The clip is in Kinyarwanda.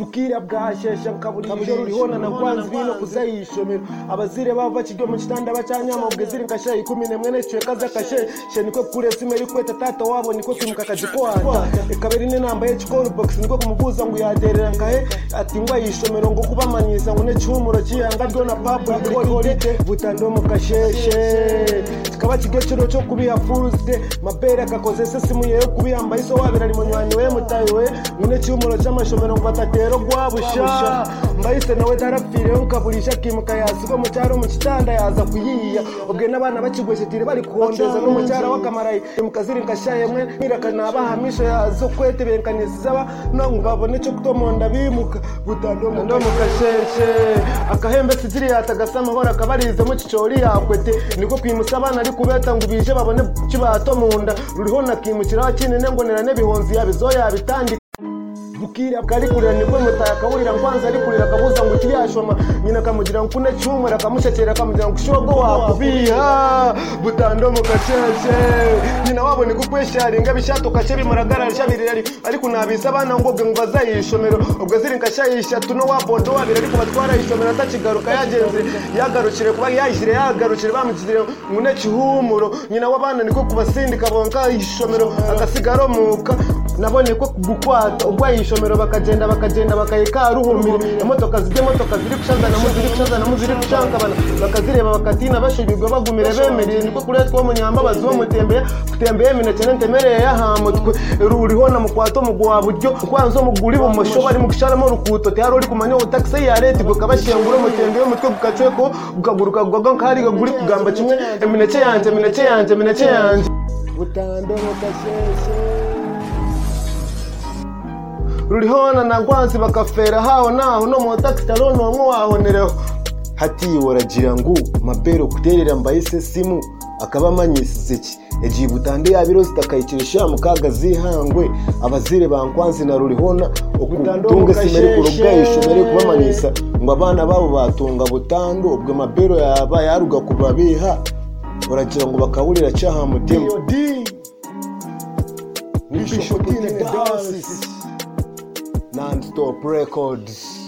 bukira bwashesha kaburijoro rurihona na kwanzi bino kuzayishomera abazire bava kijyo mu kitanda bacanyama ubwezire nkasha 10 mwene cyo kaza kashe niko kuretse imeri kweta tata wabo niko kwimuka kajikwata ikabiri ne namba ye call box niko kumubuza ngo yaderera nkahe ati ngwa yishomero ngo kubamanyisa ngo ne cyumuro cyanga ryo na public holiday butando mu kasheshe kikaba kigecero cyo kubiha fuzde mabere akakoze sesimu ye kubihamba iso wabira ari munywani we mutayiwe ngune cyumuro cy'amashomero ngo batatero gwabusha mbayise nawe darapfire ukaburisha kimuka yasigo mu cyaro mu kitanda yaza kuyiya ubwe nabana bakigweshetire bari kuhondeza no mu cyaro wakamarayi mukaziri nkashaye mwe nirakana bahamisha yazo kwete benkanizaba no ngabone cyo kutomonda bimuka butando mu kasheshe akahembe siziri yatagasama hora kabarize mu cicori yakwete niko kwimusabana ari kubeta ngo bije babone kibato munda ruriho nakimukira wakinene ngo nerane bihonzi yabizoya bitandi bukira bwari kurira nibwo mutaka urira kwanza ari kurira kabuza ngo kiyashoma nyina kamugira nkune cyumura kamushekera kamugira ngo shogo wakubiha butando mu kasheshe nyina wabone kukwesharinga bishato kace bimuragara shabirira ari kunabisa abana ngo bwe bazayishomero ubwo ziri nkashayisha tuno wabondo wabira ariko batwara ishomero atakigaruka yagenze yagarukire kuba yayishire yagarukire bamukizire ngune cyihumuro nyina wabana niko kubasindika bonka ishomero agasigaro muka nabone ko gukwata ubwo ishomero bakagenda bakayeka ruhumire imotoka ziri kushazana muziri kushanga bana bakazireba bakatina bashibirwa bagumire bemereye niko kuretwa wo munyambabazi wo kutembeye mineke ntemereye yahamutwe rurihona mu kwato mu gwa buryo kwanzo mu guri bumusho bari mu gisharamo rukuto tyaro uri kumanya taxi ya leta bwo kabashengura mutembeye umutwe gukacweko ukaguruka gwaga nkari guri kugamba kimwe mineke yanje butando mu kasheshe rurihona na gwanzi bakafera hao naho no mu taxi tarono mwo wahonereho hati woragira ngo mabero kuterera mbayise simu akaba manyisize ki ejibutande yabiro zitakayikirisha mukaga zihangwe abazire bankwanzi na rurihona okutunga simeri kurubwayishomere kubamanyisa ngo abana babo batunga butando ubwo mabero yaba yaruga kubabiha woragira ngo bakawurira cyaha mutima Non-Stop Records.